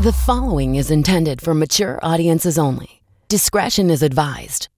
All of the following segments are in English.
The following is intended for mature audiences only. Discretion is advised.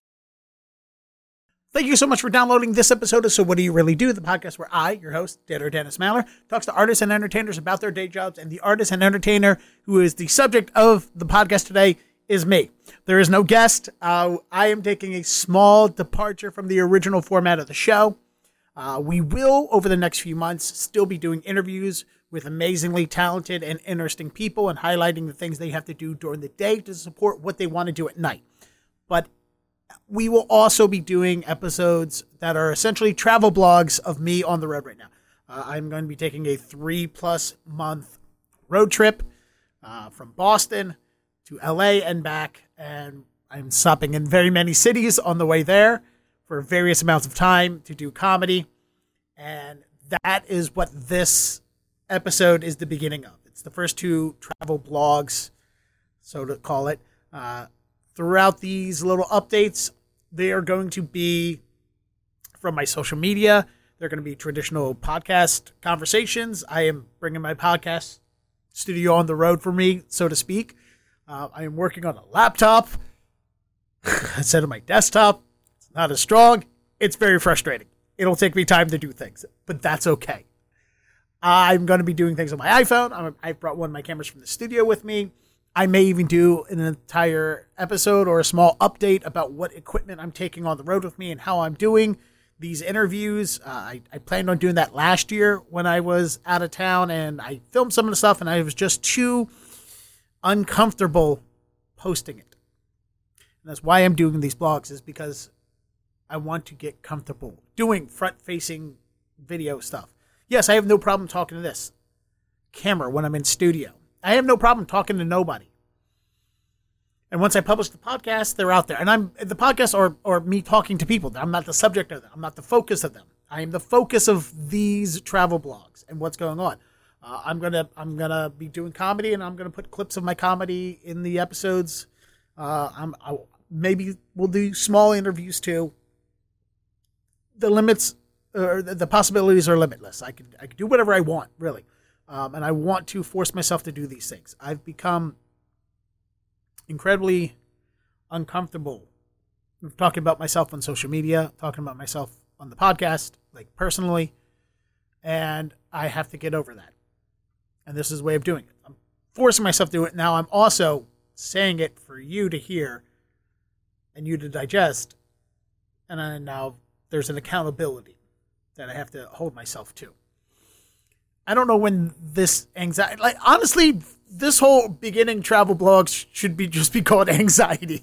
Thank you so much for downloading this episode of So What Do You Really Do, the podcast where I, your host, Dr. Dennis Maller, talks to artists and entertainers about their day jobs, and the artist and entertainer who is the subject of the podcast today is me. There is no guest. I am taking a small departure from the original format of the show. We will, over the next few months, still be doing interviews with amazingly talented and interesting people and highlighting the things they have to do during the day to support what they want to do at night. But we will also be doing episodes that are essentially travel blogs of me on the road right now. I'm going to be taking a 3+ month road trip from Boston to LA and back, and I'm stopping in very many cities on the way there for various amounts of time to do comedy. And that is what this episode is the beginning of. It's the first 2 travel blogs, so to call it. Throughout these little updates, they are going to be from my social media. They're going to be traditional podcast conversations. I am bringing my podcast studio on the road for me, so to speak. I am working on a laptop instead of my desktop. It's not as strong. It's very frustrating. It'll take me time to do things, but that's okay. I'm going to be doing things on my iPhone. I brought one of my cameras from the studio with me. I may even do an entire episode or a small update about what equipment I'm taking on the road with me and how I'm doing these interviews. I planned on doing that last year when I was out of town, and I filmed some of the stuff, and I was just too uncomfortable posting it. And that's why I'm doing these blogs, is because I want to get comfortable doing front-facing video stuff. Yes, I have no problem talking to this camera when I'm in studio. I have no problem talking to nobody. And once I publish the podcast, they're out there. And the podcast or me talking to people. I'm not the subject of them. I'm not the focus of them. I am the focus of these travel blogs and what's going on. I'm gonna be doing comedy, and I'm gonna put clips of my comedy in the episodes. Maybe we'll do small interviews too. The limits, or the possibilities are limitless. I can do whatever I want, really. And I want to force myself to do these things. I've become incredibly uncomfortable with talking about myself on social media, talking about myself on the podcast, like personally, and I have to get over that. And this is a way of doing it. I'm forcing myself to do it. Now I'm also saying it for you to hear and you to digest. And now there's an accountability that I have to hold myself to. I don't know when this anxiety, like, honestly, this whole beginning travel blog should just be called anxiety.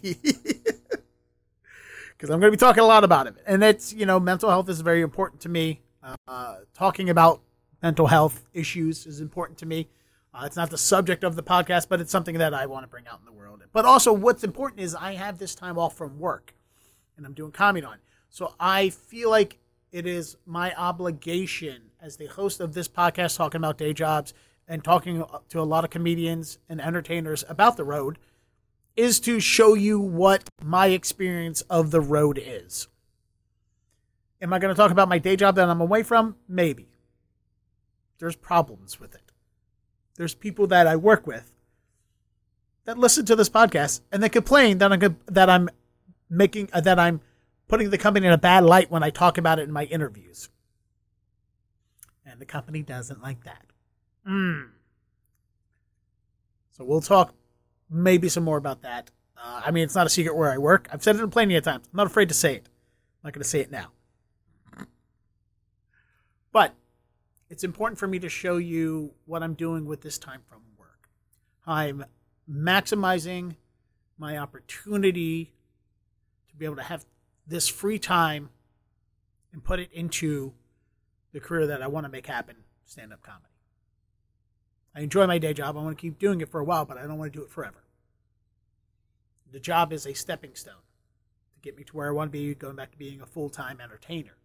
Because I'm going to be talking a lot about it. And it's, mental health is very important to me. Talking about mental health issues is important to me. It's not the subject of the podcast, but it's something that I want to bring out in the world. But also what's important is I have this time off from work, and I'm doing comedy on it. So I feel like it is my obligation as the host of this podcast, talking about day jobs and talking to a lot of comedians and entertainers about the road, is to show you what my experience of the road is. Am I going to talk about my day job that I'm away from? Maybe. There's problems with it. There's people that I work with that listen to this podcast and they complain that I'm putting the company in a bad light when I talk about it in my interviews. And the company doesn't like that. So we'll talk maybe some more about that. It's not a secret where I work. I've said it plenty of times. I'm not afraid to say it. I'm not going to say it now. But it's important for me to show you what I'm doing with this time from work. I'm maximizing my opportunity to be able to have this free time and put it into the career that I want to make happen, stand-up comedy. I enjoy my day job. I want to keep doing it for a while, but I don't want to do it forever. The job is a stepping stone to get me to where I want to be, going back to being a full-time entertainer.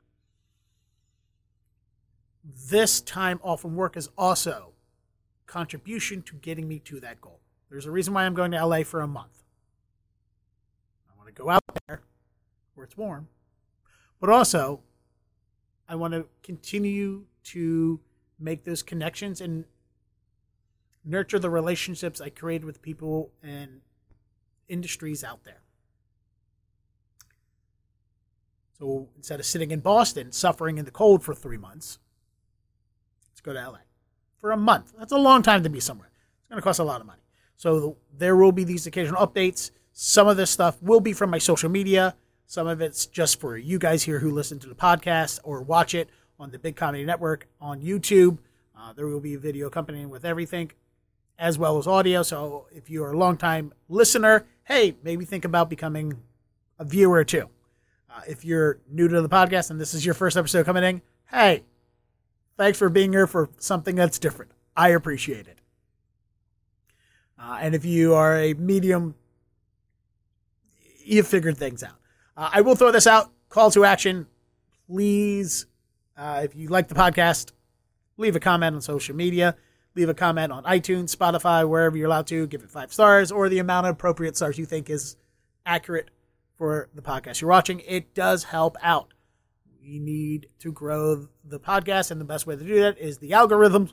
This time off from work is also contribution to getting me to that goal. There's a reason why I'm going to LA for a month. I want to go out there where it's warm, but also I want to continue to make those connections and nurture the relationships I created with people and industries out there. So instead of sitting in Boston, suffering in the cold for 3 months, let's go to LA for a month. That's a long time to be somewhere. It's going to cost a lot of money. So there will be these occasional updates. Some of this stuff will be from my social media. Some of it's just for you guys here who listen to the podcast or watch it on the Big Comedy Network on YouTube. There will be a video accompanying with everything, as well as audio. So if you're a longtime listener, hey, maybe think about becoming a viewer too. If you're new to the podcast and this is your first episode coming in, hey, thanks for being here for something that's different. I appreciate it. And if you are a medium, you've figured things out. I will throw this out. Call to action. Please, if you like the podcast, leave a comment on social media. Leave a comment on iTunes, Spotify, wherever you're allowed to. Give it 5 stars or the amount of appropriate stars you think is accurate for the podcast you're watching. It does help out. We need to grow the podcast, and the best way to do that is the algorithms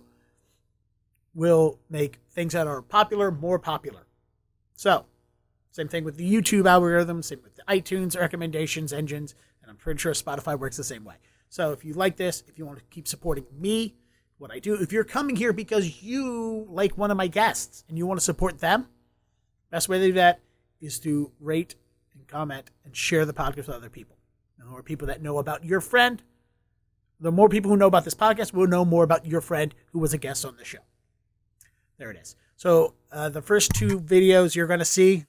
will make things that are popular more popular. So, same thing with the YouTube algorithm, same with the iTunes recommendations engines, and I'm pretty sure Spotify works the same way. So if you like this, if you want to keep supporting me, what I do, if you're coming here because you like one of my guests and you want to support them, best way to do that is to rate and comment and share the podcast with other people. The more people that know about your friend, the more people who know about this podcast will know more about your friend who was a guest on the show. There it is. So the first 2 videos you're going to see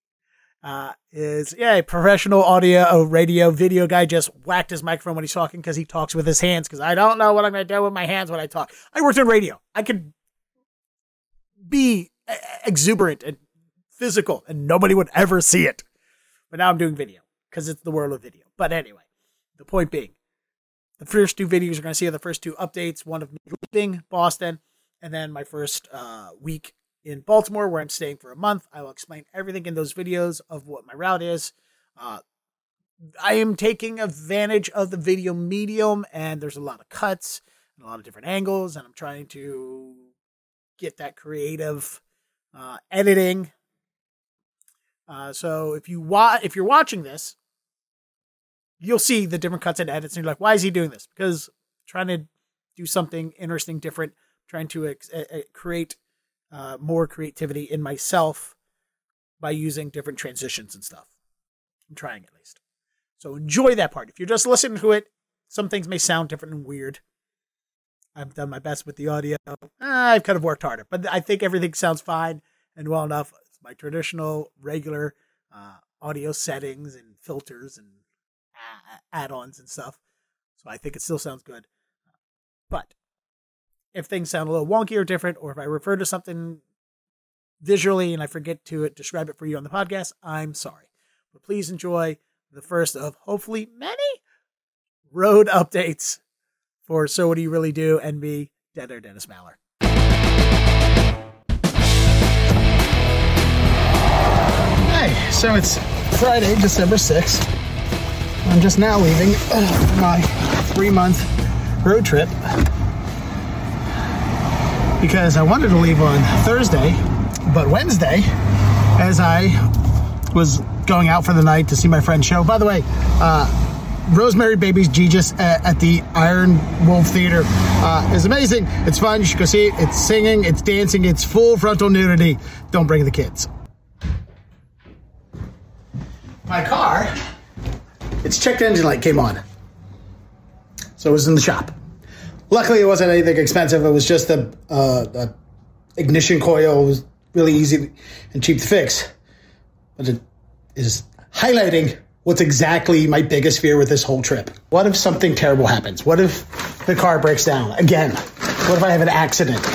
is professional audio, radio, video guy just whacked his microphone when he's talking because he talks with his hands, because I don't know what I'm going to do with my hands when I talk. I worked in radio. I could be exuberant and physical and nobody would ever see it. But now I'm doing video because it's the world of video. But anyway, the point being, the first 2 videos you're going to see are the first 2 updates, one of me leaving Boston and then my first week in Baltimore, where I'm staying for a month. I will explain everything in those videos of what my route is. I am taking advantage of the video medium, and there's a lot of cuts and a lot of different angles, and I'm trying to get that creative editing. So if you're watching this, you'll see the different cuts and edits, and you're like, why is he doing this? Because I'm trying to do something interesting, different, trying to create more creativity in myself by using different transitions and stuff. I'm trying, at least. So enjoy that part. If you're just listening to it, some things may sound different and weird. I've done my best with the audio. I've kind of worked harder, but I think everything sounds fine and well enough. It's my traditional, regular audio settings and filters and add-ons and stuff. So I think it still sounds good. But if things sound a little wonky or different, or if I refer to something visually and I forget to describe it for you on the podcast, I'm sorry. But please enjoy the first of hopefully many road updates for So What Do You Really Do and me, Dead Air Dennis Maller. Hey, so it's Friday, December 6th. I'm just now leaving my 3-month road trip, because I wanted to leave on Thursday, but Wednesday, as I was going out for the night to see my friend's show. By the way, Rosemary Baby's Jesus at the Iron Wolf Theater is amazing. It's fun. You should go see it. It's singing, it's dancing, it's full frontal nudity. Don't bring the kids. My car, its check engine light came on. So it was in the shop. Luckily, it wasn't anything expensive. It was just the ignition coil. It was really easy and cheap to fix. But it is highlighting what's exactly my biggest fear with this whole trip. What if something terrible happens? What if the car breaks down again? What if I have an accident?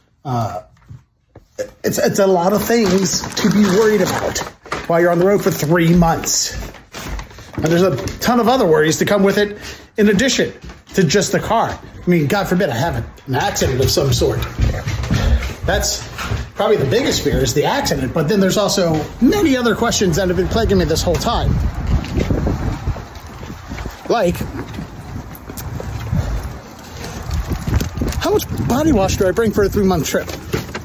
It's a lot of things to be worried about while you're on the road for 3 months. And there's a ton of other worries to come with it in addition to just the car. I mean, God forbid I have an accident of some sort. That's probably the biggest fear, is the accident. But then there's also many other questions that have been plaguing me this whole time. Like, how much body wash do I bring for a 3-month trip?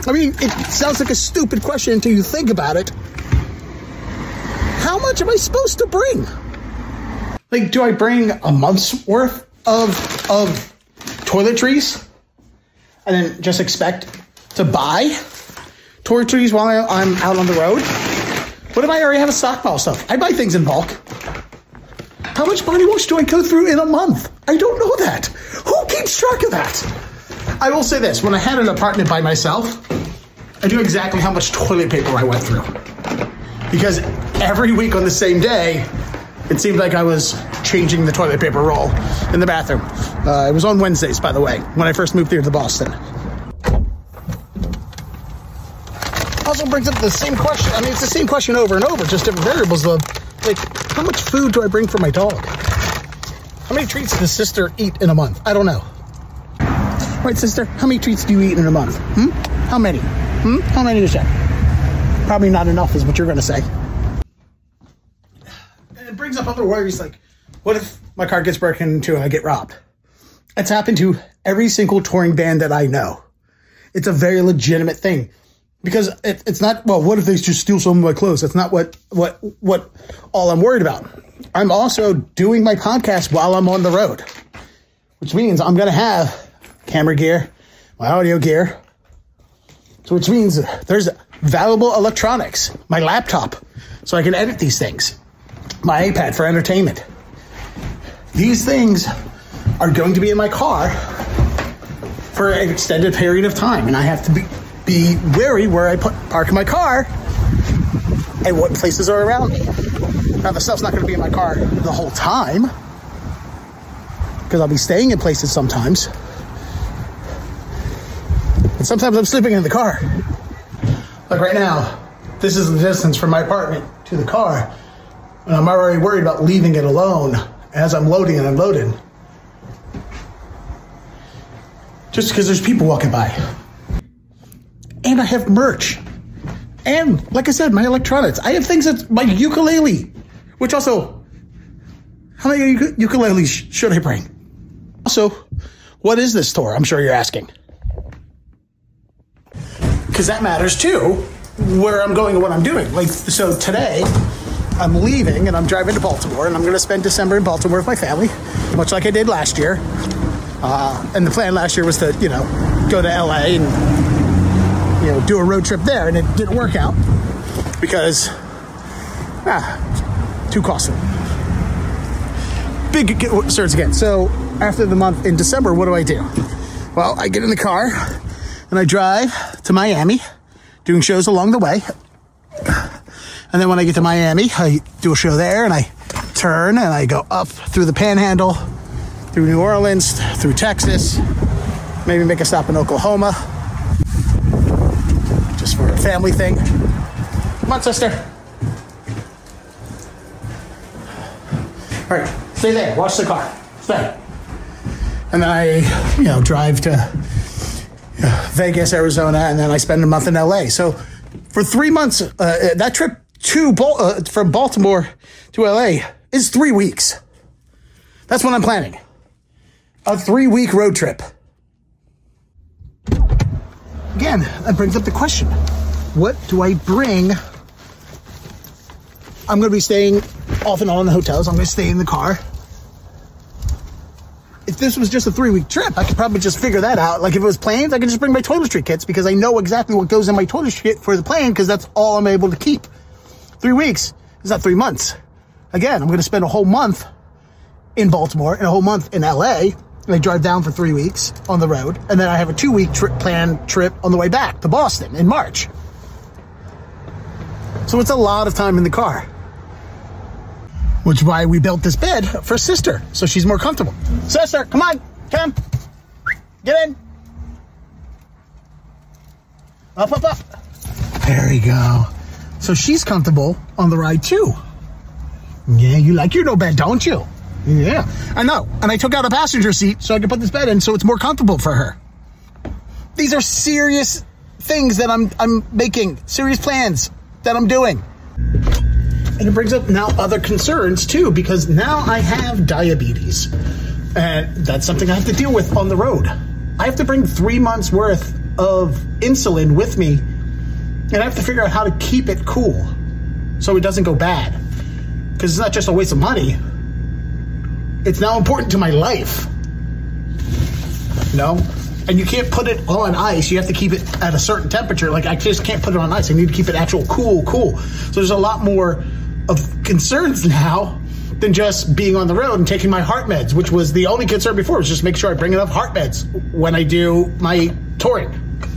I mean, it sounds like a stupid question until you think about it. How much am I supposed to bring? Like, do I bring a month's worth of toiletries and then just expect to buy toiletries while I'm out on the road? What if I already have a stockpile of stuff? I buy things in bulk. How much body wash do I go through in a month? I don't know that. Who keeps track of that? I will say this. When I had an apartment by myself, I knew exactly how much toilet paper I went through. Because every week on the same day, it seemed like I was changing the toilet paper roll in the bathroom. It was on Wednesdays, by the way, when I first moved here to Boston. Also brings up the same question. I mean, it's the same question over and over, just different variables of, like, how much food do I bring for my dog? How many treats does sister eat in a month? I don't know. Right, sister? How many treats do you eat in a month? How many? How many is that? Probably not enough is what you're going to say. And it brings up other worries, like, what if my car gets broken into and I get robbed? It's happened to every single touring band that I know. It's a very legitimate thing. Because it's not, well, what if they just steal some of my clothes? That's not what all I'm worried about. I'm also doing my podcast while I'm on the road, which means I'm going to have camera gear, my audio gear, so which means there's valuable electronics, my laptop, so I can edit these things, my iPad for entertainment. These things are going to be in my car for an extended period of time, and I have to be wary where I park my car and what places are around me. Now, the stuff's not going to be in my car the whole time because I'll be staying in places sometimes. And sometimes I'm sleeping in the car. Like right now, this is the distance from my apartment to the car, and I'm already worried about leaving it alone as I'm loading and unloading. Just because there's people walking by. And I have merch. And, like I said, my electronics. I have things my ukulele. Which also, how many ukuleles should I bring? Also, what is this tour? I'm sure you're asking. Because that matters too, where I'm going and what I'm doing. Like, so today, I'm leaving and I'm driving to Baltimore, and I'm going to spend December in Baltimore with my family, much like I did last year. And the plan last year was to, go to LA and do a road trip there, and it didn't work out because too costly. Big concerns again. So after the month in December, what do? Well, I get in the car and I drive to Miami, doing shows along the way. And then when I get to Miami, I do a show there, and I turn and I go up through the Panhandle, through New Orleans, through Texas, maybe make a stop in Oklahoma. Just for a family thing. Come on, sister. All right, stay there. Watch the car. Stay. And then I, drive to Vegas, Arizona, and then I spend a month in LA. So for 3 months, that trip from Baltimore to LA is 3 weeks. That's what I'm planning. A 3-week road trip. Again, that brings up the question. What do I bring? I'm going to be staying off and on in the hotels. I'm going to stay in the car. If this was just a 3-week trip, I could probably just figure that out. Like if it was planes, I could just bring my toiletry kits because I know exactly what goes in my toiletry kit for the plane because that's all I'm able to keep. 3 weeks is not 3 months. Again, I'm going to spend a whole month in Baltimore and a whole month in LA. And I drive down for 3 weeks on the road. And then I have a 2-week planned trip on the way back to Boston in March. So it's a lot of time in the car. Which is why we built this bed for sister. So she's more comfortable. Sister, come on. Come. Get in. Up, up, up. There we go. So she's comfortable on the ride too. Yeah, you like your no bed, don't you? Yeah, I know. And I took out a passenger seat so I could put this bed in so it's more comfortable for her. These are serious things that I'm making, serious plans that I'm doing. And it brings up now other concerns too, because now I have diabetes. And that's something I have to deal with on the road. I have to bring 3 months worth of insulin with me, and I have to figure out how to keep it cool so it doesn't go bad. Because it's not just a waste of money. It's now important to my life. You know? And you can't put it on ice. You have to keep it at a certain temperature. Like, I just can't put it on ice. I need to keep it actual cool. So there's a lot more of concerns now than just being on the road and taking my heart meds, which was the only concern before, was just make sure I bring enough heart meds when I do my touring.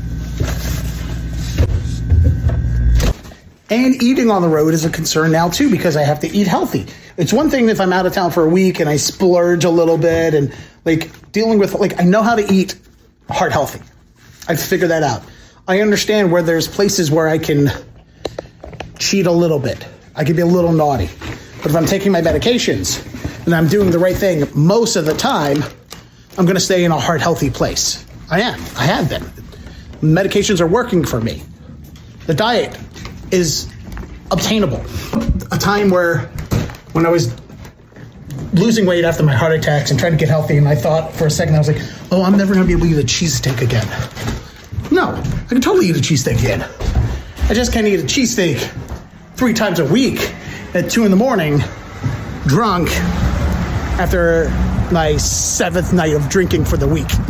And eating on the road is a concern now, too, because I have to eat healthy. It's one thing if I'm out of town for a week and I splurge a little bit and, like, dealing with, like, I know how to eat heart healthy. I've figured that out. I understand where there's places where I can cheat a little bit. I can be a little naughty. But if I'm taking my medications and I'm doing the right thing most of the time, I'm going to stay in a heart healthy place. I am. I have been. Medications are working for me. The diet is obtainable. A time where when I was losing weight after my heart attacks and trying to get healthy, and I thought for a second, I was like, oh, I'm never going to be able to eat a cheesesteak again. No, I can totally eat a cheesesteak again. I just can't eat a cheesesteak 3 times a week at 2 a.m, drunk, after my 7th night of drinking for the week.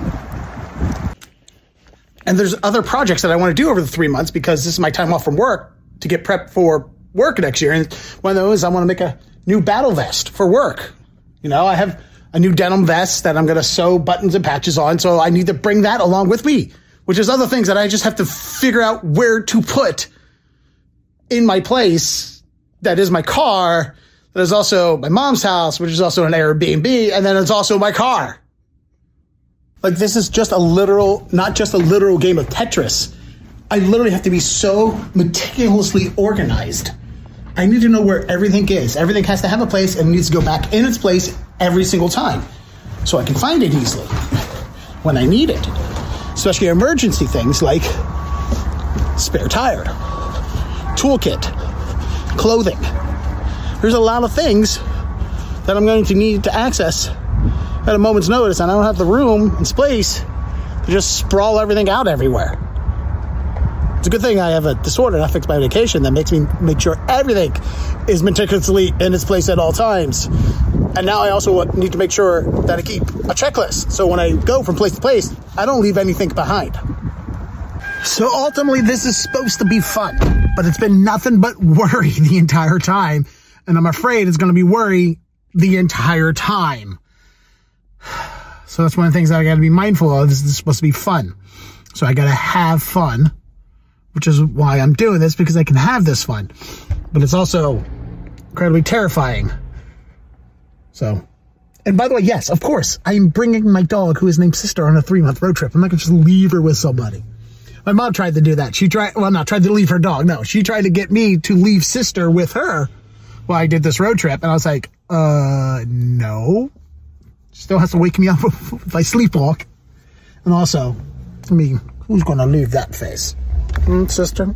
And there's other projects that I want to do over the 3 months because this is my time off from work to get prepped for work next year. And one of those, I want to make a new battle vest for work. You know, I have a new denim vest that I'm going to sew buttons and patches on. So I need to bring that along with me, which is other things that I just have to figure out where to put in my place. That is my car. That is also my mom's house, which is also an Airbnb. And then it's also my car. Like, this is just not just a literal game of Tetris. I literally have to be so meticulously organized. I need to know where everything is. Everything has to have a place and needs to go back in its place every single time so I can find it easily when I need it. Especially emergency things like spare tire, toolkit, clothing. There's a lot of things that I'm going to need to access at a moment's notice, and I don't have the room and space to just sprawl everything out everywhere. It's a good thing I have a disorder and I fix my medication that makes me make sure everything is meticulously in its place at all times. And now I also need to make sure that I keep a checklist. So when I go from place to place, I don't leave anything behind. So ultimately, this is supposed to be fun, but it's been nothing but worry the entire time. And I'm afraid it's going to be worry the entire time. So that's one of the things that I got to be mindful of. This is supposed to be fun. So I got to have fun, which is why I'm doing this, because I can have this fun. But it's also incredibly terrifying. So, and by the way, yes, of course, I'm bringing my dog, who is named Sister, on a 3-month road trip. I'm not going to just leave her with somebody. My mom tried to do that. Not tried to leave her dog. No, she tried to get me to leave Sister with her while I did this road trip. And I was like, no. Still has to wake me up if I sleepwalk. And also, I mean, who's going to leave that face? Sister?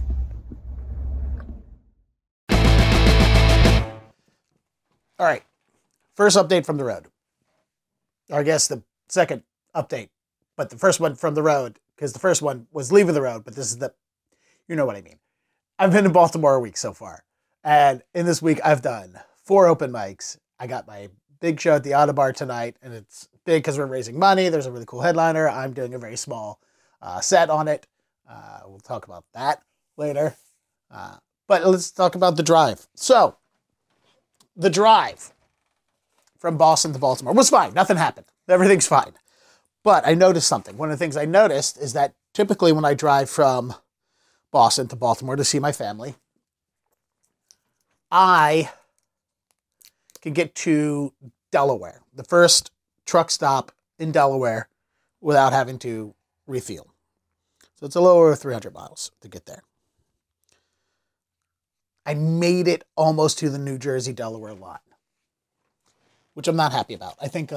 All right. First update from the road. Or I guess the second update. But the first one from the road, because the first one was leaving the road, but this is you know what I mean. I've been in Baltimore a week so far. And in this week, I've done 4 open mics. I got my big show at the Audubon tonight, and it's big because we're raising money. There's a really cool headliner. I'm doing a very small set on it. We'll talk about that later. But let's talk about the drive. So, the drive from Boston to Baltimore was fine. Nothing happened. Everything's fine. But I noticed something. One of the things I noticed is that typically when I drive from Boston to Baltimore to see my family, I can get to Delaware, the first truck stop in Delaware, without having to refuel. So it's a little over 300 miles to get there. I made it almost to the New Jersey-Delaware line, which I'm not happy about. I think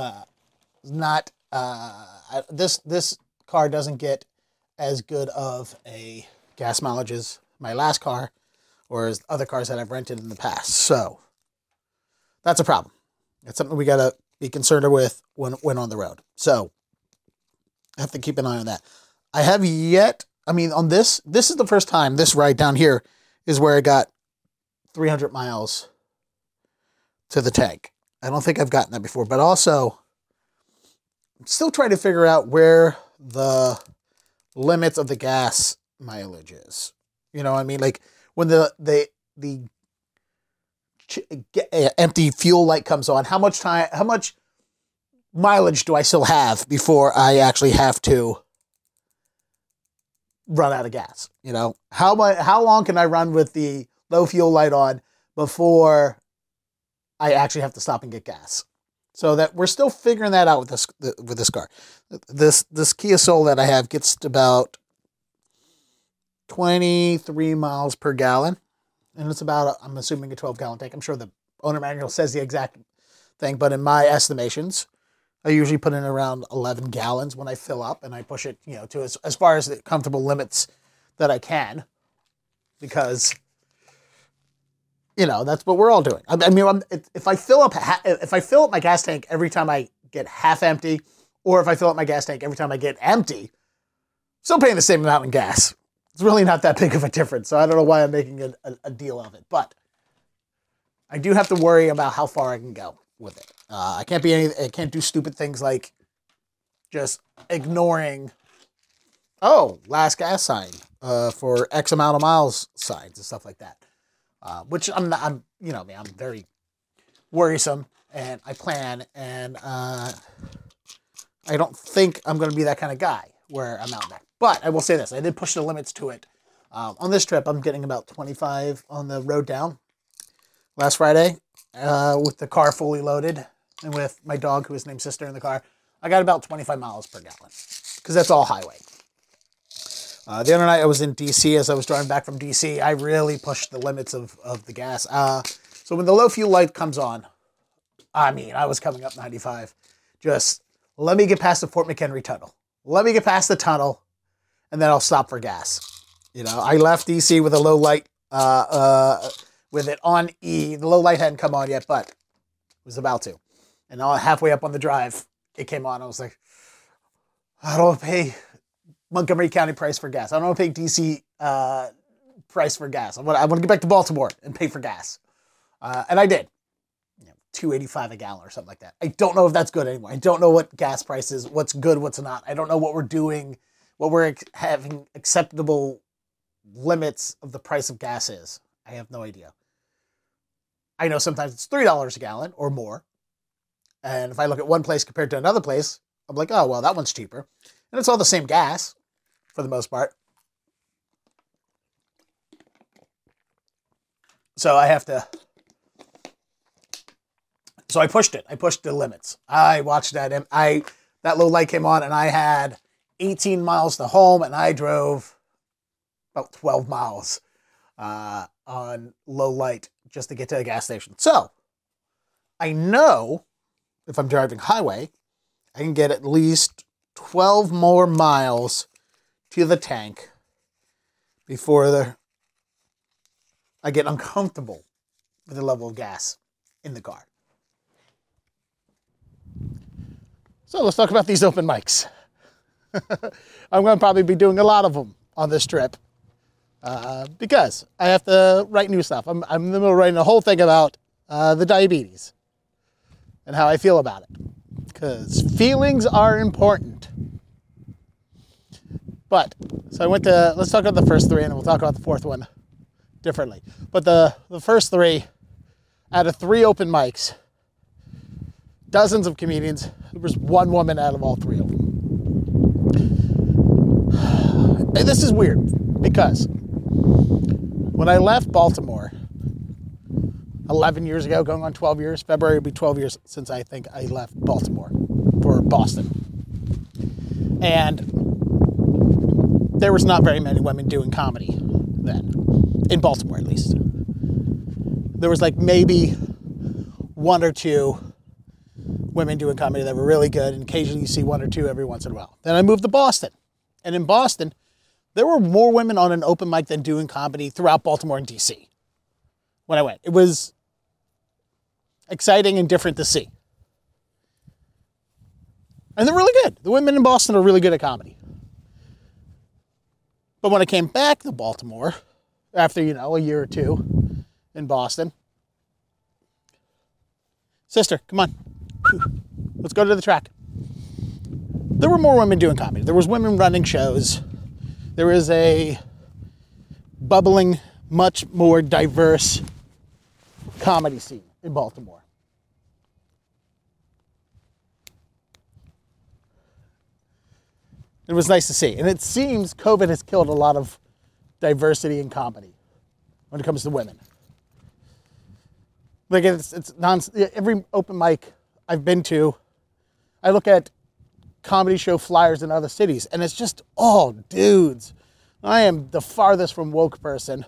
this car doesn't get as good of a gas mileage as my last car or as other cars that I've rented in the past. So that's a problem. It's something we got to be concerned with when on the road. So I have to keep an eye on that. I have yet, I mean, on this is the first time, this ride down here is where I got 300 miles to the tank. I don't think I've gotten that before, but also I'm still trying to figure out where the limits of the gas mileage is. You know what I mean? Like when the empty fuel light comes on, how much mileage do I still have before I actually have to run out of gas? You know, how long can I run with the low fuel light on before I actually have to stop and get gas? So that we're still figuring that out with this car. This Kia Soul that I have gets to about 23 miles per gallon. And it's about, I'm assuming, a 12-gallon tank. I'm sure the owner manual says the exact thing, but in my estimations, I usually put in around 11 gallons when I fill up, and I push it, you know, to as far as the comfortable limits that I can, because, you know, that's what we're all doing. I mean, if I fill up my gas tank every time I get half empty, or if I fill up my gas tank every time I get empty, still paying the same amount in gas. It's really not that big of a difference, so I don't know why I'm making a deal of it. But I do have to worry about how far I can go with it. I can't do stupid things like just ignoring, last gas sign for X amount of miles signs and stuff like that. Which I'm very worrisome, and I plan, and I don't think I'm going to be that kind of guy where I'm out there. But I will say this, I did push the limits to it. On this trip, I'm getting about 25 on the road down. Last Friday, with the car fully loaded, and with my dog, who is named Sister, in the car, I got about 25 miles per gallon, because that's all highway. The other night I was in DC. As I was driving back from DC, I really pushed the limits of the gas. So when the low fuel light comes on, I mean, I was coming up 95. Just let me get past the Fort McHenry tunnel. Let me get past the tunnel, and then I'll stop for gas. You know, I left DC with a low light, with it on E. The low light hadn't come on yet, but it was about to. And halfway up on the drive, it came on. I was like, I don't want to pay Montgomery County price for gas. I don't want to pay DC price for gas. I want to get back to Baltimore and pay for gas. And I did. You know, $2.85 a gallon or something like that. I don't know if that's good anymore. I don't know what gas price is, what's good, what's not. I don't know what we're doing, what we're having acceptable limits of the price of gas is. I have no idea. I know sometimes it's $3 a gallon or more. And if I look at one place compared to another place, I'm like, oh, well, that one's cheaper. And it's all the same gas, for the most part. So I pushed it. I pushed the limits. I watched that. That low light came on, and I had 18 miles to home, and I drove about 12 miles on low light just to get to the gas station. So I know if I'm driving highway, I can get at least 12 more miles to the tank before I get uncomfortable with the level of gas in the car. So let's talk about these open mics. I'm going to probably be doing a lot of them on this trip because I have to write new stuff. I'm in the middle of writing a whole thing about the diabetes and how I feel about it, because feelings are important. But, so let's talk about the first three, and we'll talk about the fourth one differently. But the first three, out of 3 open mics, dozens of comedians, there was one woman out of all 3 of them. And this is weird, because when I left Baltimore 11 years ago, going on 12 years, February will be 12 years since I think I left Baltimore for Boston. And there was not very many women doing comedy then, in Baltimore at least. There was like maybe 1 or 2 women doing comedy that were really good, and occasionally you see 1 or 2 every once in a while. Then I moved to Boston, and in Boston, there were more women on an open mic than doing comedy throughout Baltimore and DC when I went. It was exciting and different to see. And they're really good. The women in Boston are really good at comedy. But when I came back to Baltimore, after, a year or two in Boston, sister, come on, let's go to the track. There were more women doing comedy. There was women running shows. There was a bubbling, much more diverse comedy scene in Baltimore. It was nice to see. And it seems COVID has killed a lot of diversity in comedy when it comes to women. Like every open mic I've been to, I look at comedy show flyers in other cities, and it's just all dudes. I am the farthest from woke person.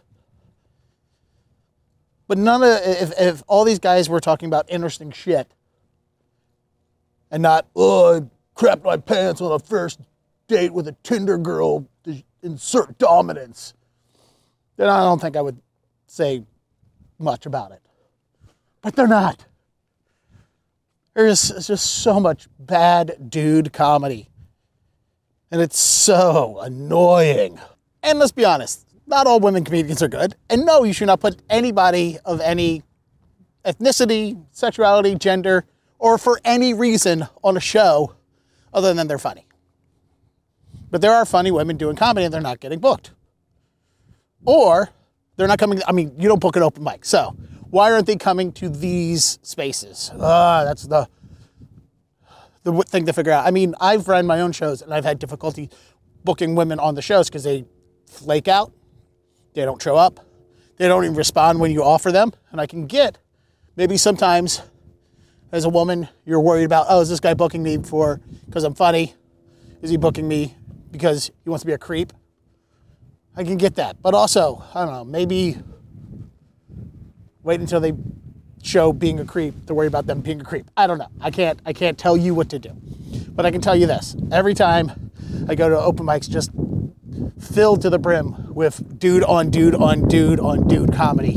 But if all these guys were talking about interesting shit and not, I crapped my pants on a first date with a Tinder girl to insert dominance, then I don't think I would say much about it. But they're not. There's just so much bad dude comedy. And it's so annoying. And let's be honest, not all women comedians are good. And no, you should not put anybody of any ethnicity, sexuality, gender, or for any reason on a show other than they're funny. But there are funny women doing comedy and they're not getting booked. Or they're not coming, you don't book an open mic. So why aren't they coming to these spaces? That's the thing to figure out. I've run my own shows and I've had difficulty booking women on the shows because they flake out. They don't show up. They don't even respond when you offer them. And I can get, maybe sometimes as a woman, you're worried about, is this guy booking me because I'm funny? Is he booking me because he wants to be a creep? I can get that. But also, I don't know, maybe wait until they show being a creep to worry about them being a creep. I don't know. I can't tell you what to do. But I can tell you this. Every time I go to open mics, just filled to the brim with dude on dude on dude on dude comedy.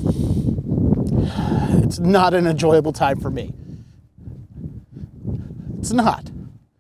It's not an enjoyable time for me. It's not.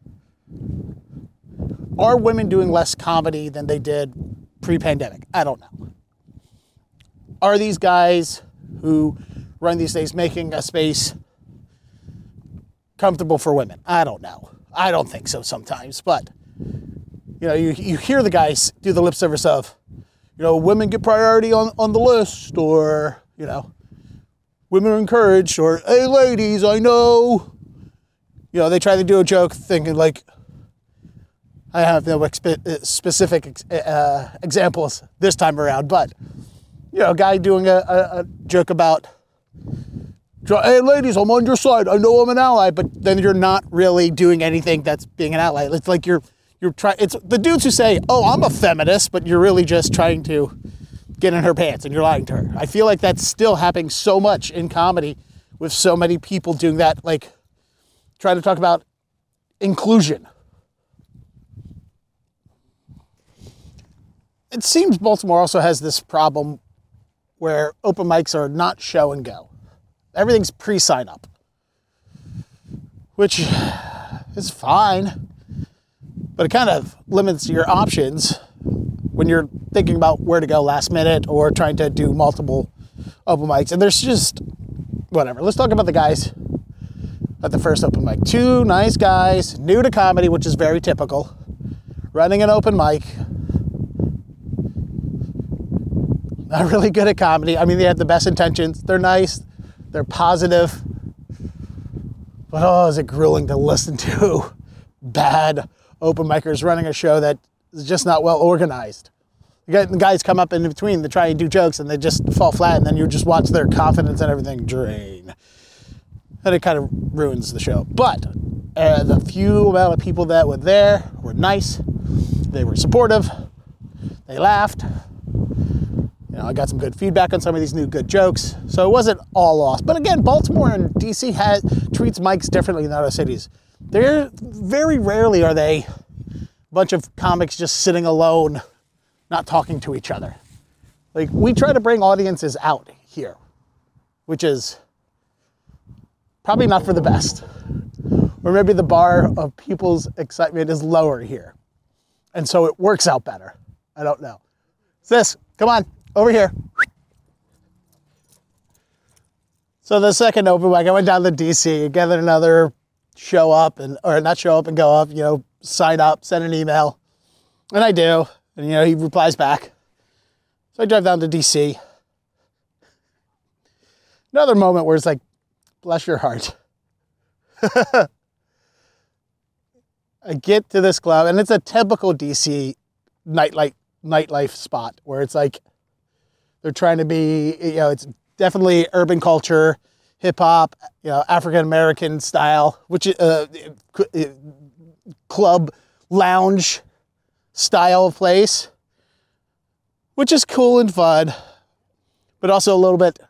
Are women doing less comedy than they did pre-pandemic? I don't know. Are these guys who run these days making a space comfortable for women? I don't know. I don't think so sometimes, but you hear the guys do the lip service of, women get priority on the list, or, women are encouraged, or, hey ladies, I know. They try to do a joke thinking like, I have no specific examples this time around, but, a guy doing a joke about, hey ladies, I'm on your side. I know I'm an ally, but then you're not really doing anything that's being an ally. It's like you're trying. It's the dudes who say, I'm a feminist, but you're really just trying to get in her pants and you're lying to her. I feel like that's still happening so much in comedy with so many people doing that, like trying to talk about inclusion. It seems Baltimore also has this problem where open mics are not show and go. Everything's pre-sign up, which is fine, but it kind of limits your options when you're thinking about where to go last minute or trying to do multiple open mics. And there's just whatever. Let's talk about the guys at the first open mic. Two nice guys, new to comedy, which is very typical, running an open mic. Not really good at comedy. They had the best intentions. They're nice. They're positive. But is it grueling to listen to bad open micers running a show that is just not well organized. The guys come up in between to try and do jokes and they just fall flat, and then you just watch their confidence and everything drain. And it kind of ruins the show. But the few amount of people that were there were nice. They were supportive. They laughed. I got some good feedback on some of these new good jokes. So it wasn't all lost. But again, Baltimore and DC treats mics differently than other cities. Very rarely are they a bunch of comics just sitting alone, not talking to each other. Like, we try to bring audiences out here, which is probably not for the best. Or maybe the bar of people's excitement is lower here. And so it works out better. I don't know. Sis, come on, over here. So the second open mic, I went down to DC, gathered another show up, or not show up and go up, sign up, send an email. And I do. And, he replies back. So I drive down to DC. Another moment where it's like, bless your heart. I get to this club, and it's a typical DC nightlife spot where it's like they're trying to be, it's definitely urban culture, hip hop, African American style, which club lounge style of place, which is cool and fun, but also a little bit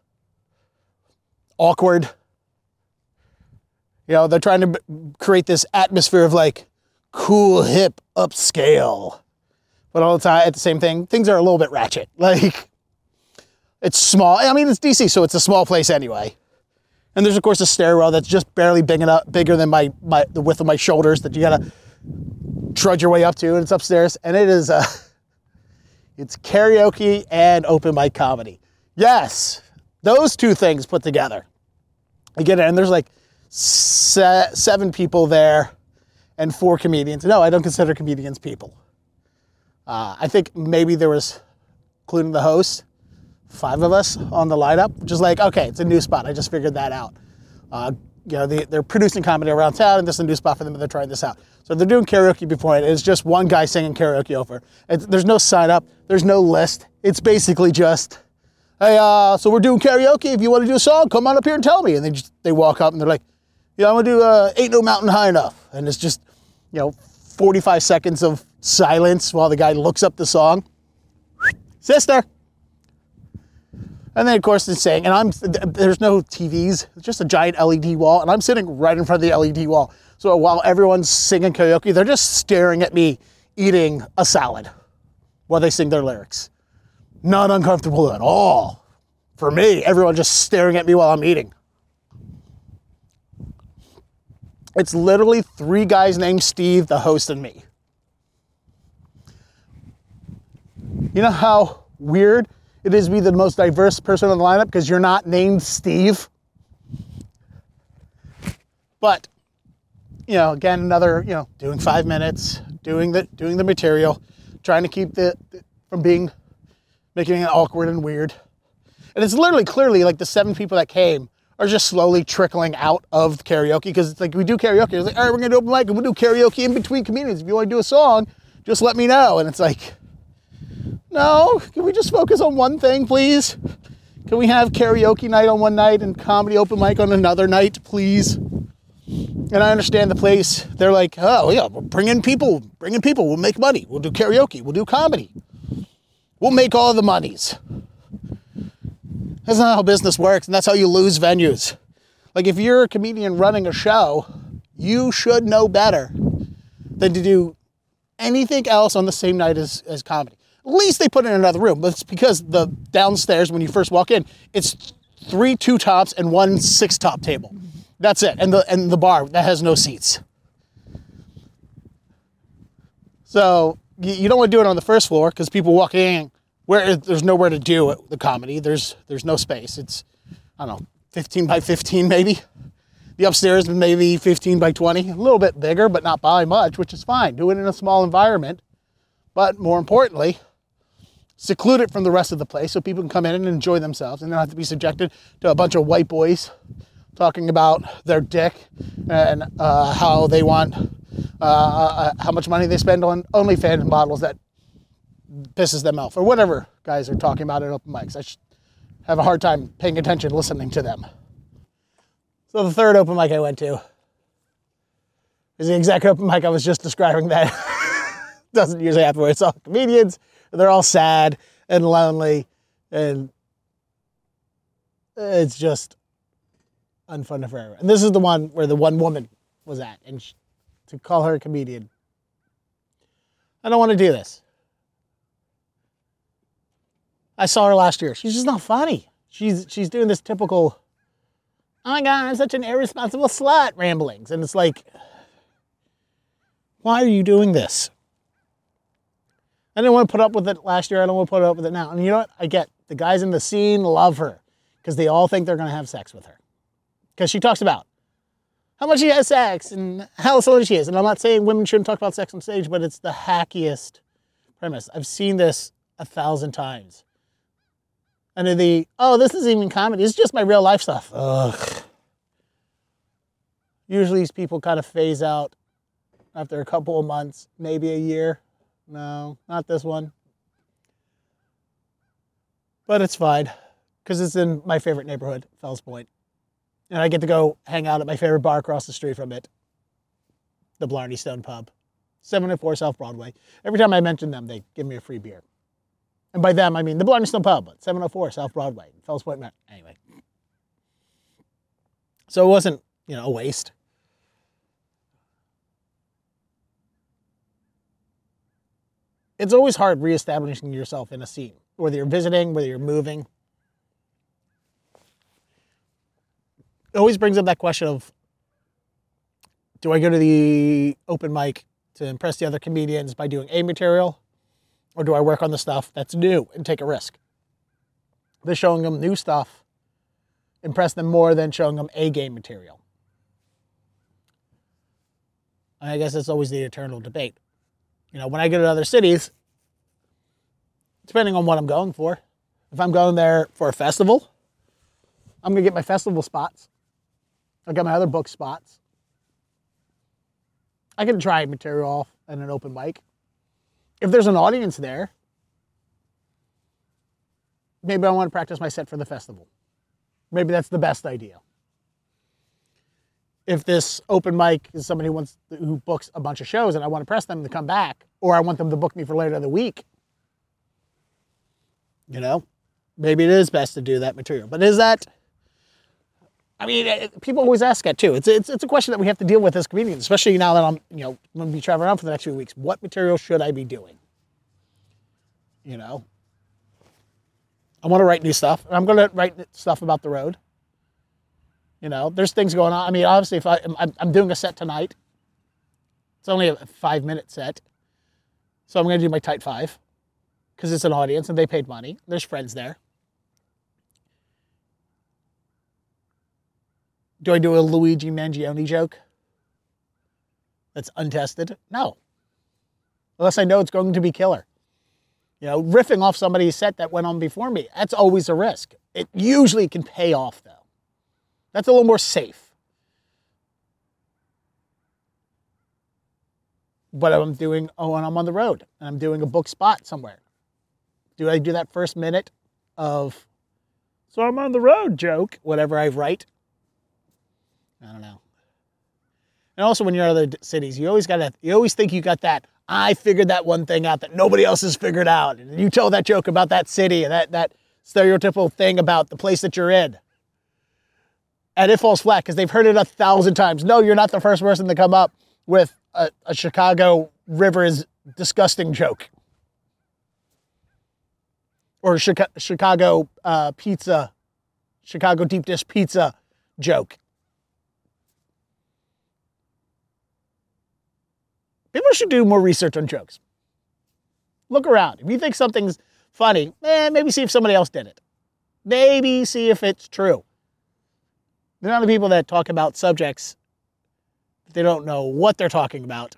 awkward. They're trying to create this atmosphere of like cool, hip, upscale. But all the time, at the same thing, things are a little bit ratchet. Like, it's small. I mean, it's DC, so it's a small place anyway. And there's, of course, a stairwell that's just barely bigger than the width of my shoulders that you gotta trudge your way up to, and it's upstairs. And it is, it's karaoke and open mic comedy. Yes, those two things put together. I get it, and there's like 7 people there and 4 comedians. No, I don't consider comedians people. I think maybe there was, including the host, 5 of us on the lineup, which is like, okay, it's a new spot. I just figured that out. They're producing comedy around town, and this is a new spot for them, and they're trying this out. So they're doing karaoke before it. It's just one guy singing karaoke over. There's no sign up. There's no list. It's basically just, hey, so we're doing karaoke. If you want to do a song, come on up here and tell me. And they walk up, and they're like, I'm going to do Ain't No Mountain High Enough. And it's just, 45 seconds of silence while the guy looks up the song. Sister. And then, of course, it's saying, and there's no TVs. It's just a giant LED wall, and I'm sitting right in front of the LED wall. So while everyone's singing karaoke, they're just staring at me eating a salad while they sing their lyrics. Not uncomfortable at all. For me, everyone just staring at me while I'm eating. It's literally 3 guys named Steve, the host, and me. You know how weird it is to be the most diverse person on the lineup because you're not named Steve? But, again, another, doing 5 minutes, doing the material, trying to keep making it awkward and weird. And it's literally clearly like the 7 people that came are just slowly trickling out of karaoke because it's like we do karaoke. It's like, all right, we're going to open mic and we'll do karaoke in between comedians. If you want to do a song, just let me know. And it's like, no, can we just focus on one thing, please? Can we have karaoke night on one night and comedy open mic on another night, please? And I understand the place. They're like, oh, yeah, we're bringing people. We'll make money. We'll do karaoke. We'll do comedy. We'll make all the monies. That's not how business works, and that's how you lose venues. Like, if you're a comedian running a show, you should know better than to do anything else on the same night as comedy. At least they put it in another room, but it's because the downstairs, when you first walk in, it's 3 2-tops and 1 6-top table. That's it, and the bar that has no seats. So you don't want to do it on the first floor because people walk in where there's nowhere to do it, the comedy. There's no space. It's, I don't know, 15 by 15 maybe. The upstairs is maybe 15 by 20, a little bit bigger, but not by much, which is fine. Do it in a small environment, but more importantly, seclude it from the rest of the place so people can come in and enjoy themselves and not have to be subjected to a bunch of white boys talking about their dick and how they want, how much money they spend on OnlyFans models that pisses them off, or whatever guys are talking about at open mics. I have a hard time paying attention listening to them. So the third open mic I went to is the exact open mic I was just describing that doesn't usually happen, where it's all comedians, and they're all sad and lonely, and it's just unfun for everyone. And this is the one where the one woman was at, and to call her a comedian, I don't want to do this. I saw her last year. She's just not funny. She's doing this typical, oh my God, I'm such an irresponsible slut ramblings. And it's like, why are you doing this? I didn't want to put up with it last year. I don't want to put up with it now. And you know what? I get the guys in the scene love her because they all think they're going to have sex with her. Because she talks about how much she has sex and how solid she is. And I'm not saying women shouldn't talk about sex on stage, but it's the hackiest premise. I've seen this 1,000 times. And this isn't even comedy. It's just my real life stuff. Ugh. Usually these people kind of phase out after a couple of months, maybe a year. No, not this one. But it's fine, because it's in my favorite neighborhood, Fells Point. And I get to go hang out at my favorite bar across the street from it, the Blarney Stone Pub, 704 South Broadway. Every time I mention them, they give me a free beer. And by them, I mean the Blarney Stone Pub, 704 South Broadway, Fells Point. Anyway. So it wasn't, a waste. It's always hard reestablishing yourself in a scene, whether you're visiting, whether you're moving. It always brings up that question of, do I go to the open mic to impress the other comedians by doing A material, or do I work on the stuff that's new and take a risk? They're showing them new stuff, impress them more than showing them A-game material. And I guess it's always the eternal debate. When I go to other cities, depending on what I'm going for, if I'm going there for a festival, I'm going to get my festival spots. I'll get my other book spots. I can try material off at an open mic. If there's an audience there, maybe I want to practice my set for the festival. Maybe that's the best idea. If this open mic is somebody who books a bunch of shows and I want to press them to come back, or I want them to book me for later in the week, maybe it is best to do that material. But is that, people always ask that too. It's a question that we have to deal with as comedians, especially now that I'm going to be traveling around for the next few weeks. What material should I be doing? I want to write new stuff. I'm going to write stuff about the road. There's things going on. Obviously, if I'm doing a set tonight, it's only a 5-minute set. So I'm going to do my tight 5 because it's an audience and they paid money. There's friends there. Do I do a Luigi Mangione joke that's untested? No. Unless I know it's going to be killer. Riffing off somebody's set that went on before me, that's always a risk. It usually can pay off, though. That's a little more safe. But I'm on the road, and I'm doing a book spot somewhere. Do I do that first minute of, so I'm on the road joke, whatever I write? I don't know. And also when you're in other cities, you always think you got that, I figured that one thing out that nobody else has figured out. And you tell that joke about that city and that stereotypical thing about the place that you're in. And it falls flat because they've heard it 1,000 times. No, you're not the first person to come up with a Chicago River is disgusting joke. Or Chicago pizza, Chicago deep dish pizza joke. People should do more research on jokes. Look around. If you think something's funny, maybe see if somebody else did it. Maybe see if it's true. The amount of people that talk about subjects, they don't know what they're talking about.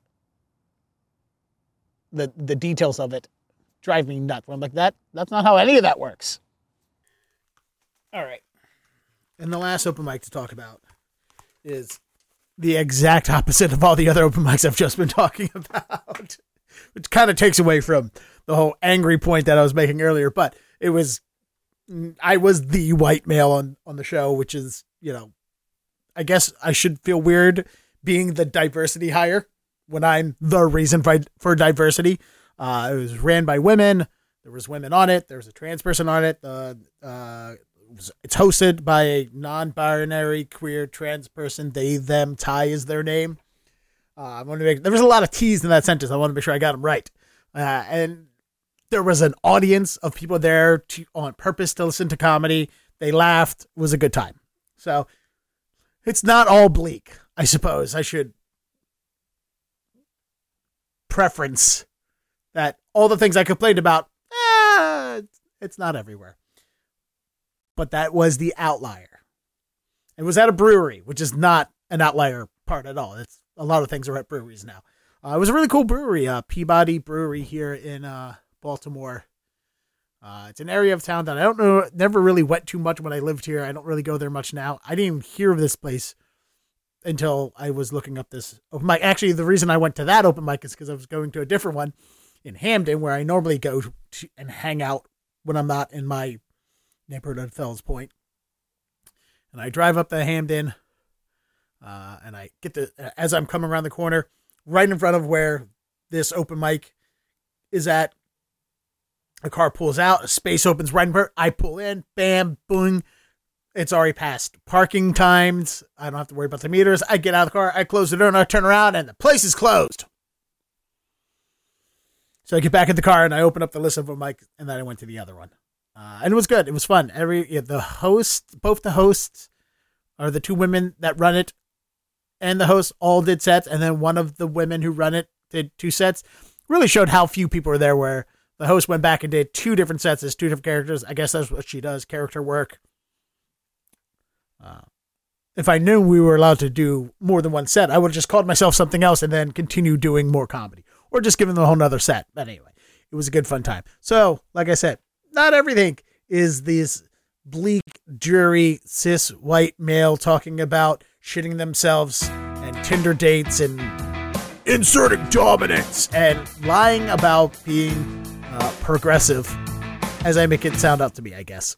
The details of it drive me nuts. I'm like, that's not how any of that works. All right. And the last open mic to talk about is the exact opposite of all the other open mics I've just been talking about, which kind of takes away from the whole angry point that I was making earlier. But I was the white male on the show, which is, I guess I should feel weird being the diversity hire when I'm the reason for diversity. It was ran by women. There was women on it. There was a trans person on it. It's hosted by a non-binary queer trans person. They, them, Ty is their name. There was a lot of T's in that sentence. I want to make sure I got them right. And there was an audience of people there on purpose to listen to comedy. They laughed. It was a good time. So it's not all bleak, I suppose. I should preference that all the things I complained about, it's not everywhere. But that was the outlier. It was at a brewery, which is not an outlier part at all. It's a lot of things are at breweries now. It was a really cool brewery, Peabody Brewery here in Baltimore. It's an area of town that I don't know, never really went too much when I lived here. I don't really go there much now. I didn't even hear of this place until I was looking up this open mic. Actually, the reason I went to that open mic is because I was going to a different one in Hamden, where I normally go to and hang out when I'm not in my neighborhood at Fells Point. And I drive up to Hamden, and I get as I'm coming around the corner, right in front of where this open mic is at, a car pulls out, a space opens right in front. I pull in, bam, boom. It's already past parking times. I don't have to worry about the meters. I get out of the car, I close the door, and I turn around, and the place is closed. So I get back in the car, and I open up the list of them, and then I went to the other one. And it was good. It was fun. Both the hosts, or the two women that run it, and the host all did sets, and then one of the women who run it did 2 sets. Really showed how few people were there, where the host went back and did 2 different sets as 2 different characters. I guess that's what she does, character work. If I knew we were allowed to do more than one set, I would have just called myself something else and then continue doing more comedy, or just give them a whole nother set. But anyway, it was a good fun time. So, like I said, not everything is this bleak, dreary, cis white male talking about shitting themselves and Tinder dates and inserting dominance and lying about being progressive, as I make it sound out to be, I guess.